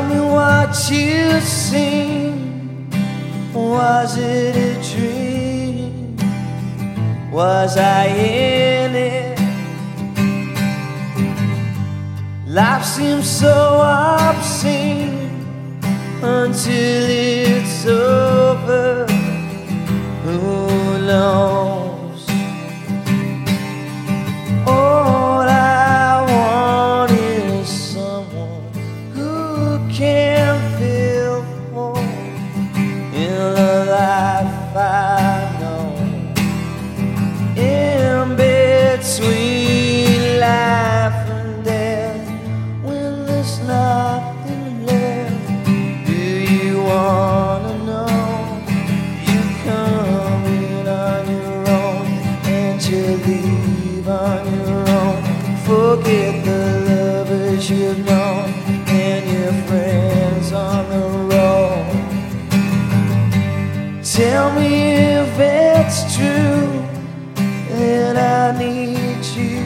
me what you seen. Was it a dream? Was I in it? Life seems so obscene until it's over. Who knows? All I want is someone who can feel for in the life I know. In between life and death, when there's nothing left, do you wanna know? You come in on your own and you leave on your own. Forget the lovers you've known and your friends on the road. Tell me if it's true that I need you.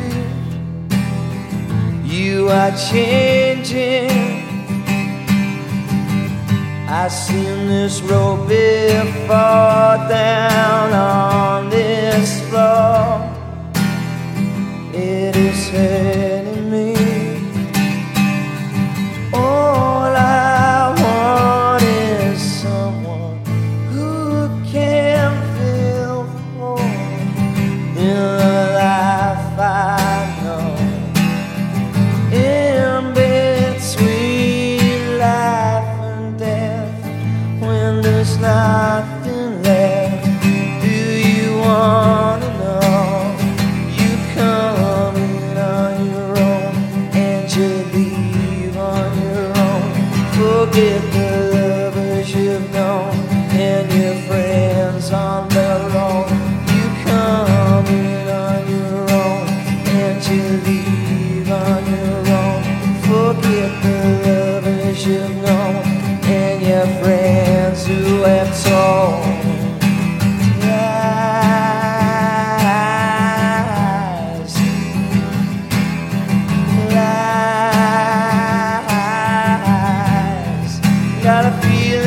You are changing. I've seen this road before, down on this floor. It is hurting me. All I want is someone who can feel for in the life I know. In between life and death, when there's nothing left, do you wanna know? You come in on your own and you leave on your own. Forget the lovers you've known and your friends on their own. You come in on your own and you leave on your own. Forget the lovers you've known and your friends who have told lies, lies. Got a feeling